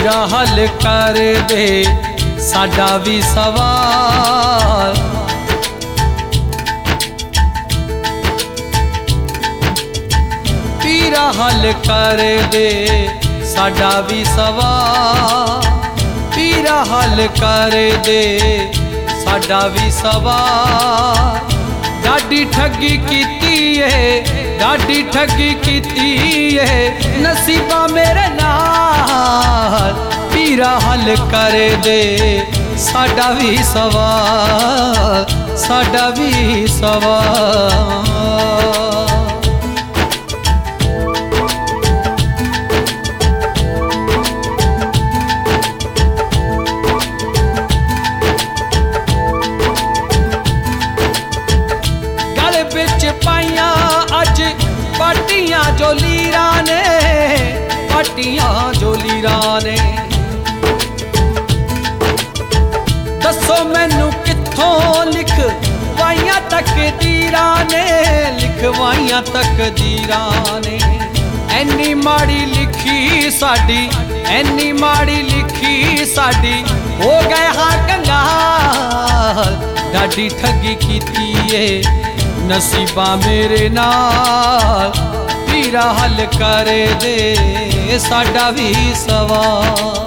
पीरा हल कर दे साडा भी सवाल। पीरा हल कर दे साडा भी सवाल। पीरा हल कर दे साडा भी सवाल। डाडी ठगी कीती है, डाडी ठगी कीती है नसीबा मेरे नाल। पीरा हल कर दे साडा भी सवाल, साडा भी सवाल। पाइया अज पाटियां जो लीरा ने, पाटियां जो लीरा ने। दसो मैनू कित्थों लिखवाइयां तकदीरां ने, लिखवाइयां तकदीरां ने। ऐनी माड़ी लिखी साडी, ऐनी माड़ी लिखी साडी हो गए हाँ कंगाल। डाडी ठगी कीती है नसीबा मेरे नाल। पीरा हल कर दे साडा भी सवाल।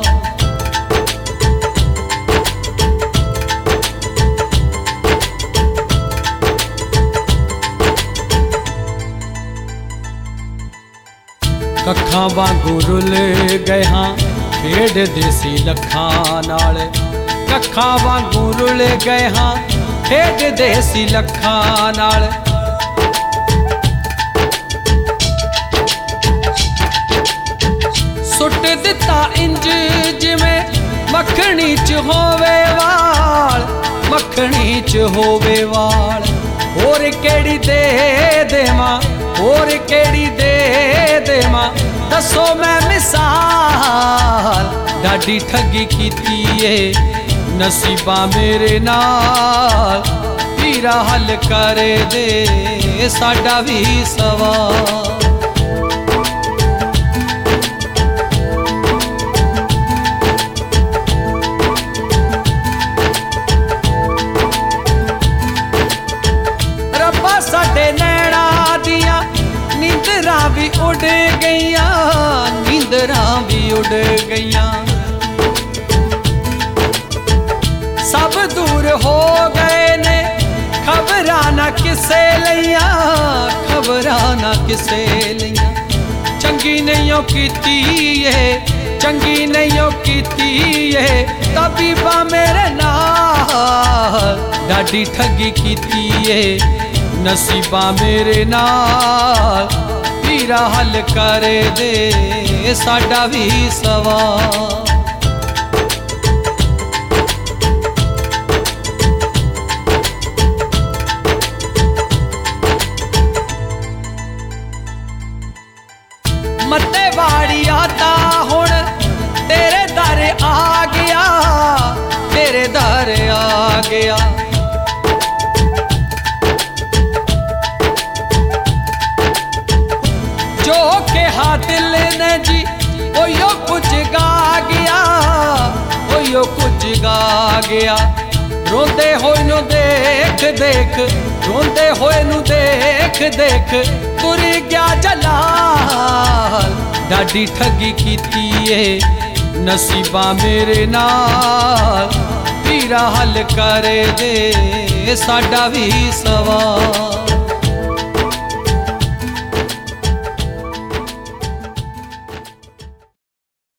कखां वांगू रुल गए हाँ खेड देसी लखां नाल। कखां वांगू रुल गए हाँ खेड देसी लखां नाल। सुट दिता इंज जिवें मखणी च होवे वाल, मखणी च होवे वाल। होर केड़ी दे देवां, होर केड़ी दे देवां दसो मैं मिसाल। डाडी ठगी कीती है नसीबा मेरे नाल। पीरा हल कर दे साडा भी सवाल। रब्बा साडे नैना दियां नींदरां भी उड़ गईयां, नींदरां भी उड़ गईयां। सब दूर हो गए ने खबरां ना किसे लइयां, खबरां ना किसे लइयां। चंगी नहीं कीती है, चंगी नहीं कीती है तबीबा मेरे नाल। डाडी ठगी कीती है नसीबा मेरे नाल। पीरा हल कर दे साडा भी सवाल। मते वाड़ी आता हुण तेरे दर आ गया, तेरे दर आ गया। जो कहा दिल ने जी ओयो कुछ गा गया, ओयो कुछ गा गया। रोंदे होए नू देख देख, रोंदे होए नू देख देख तुर गया जलाल। डाडी ठगी कीती है नसीबा मेरे नाल। पीरा हल कर दे साडा भी सवाल।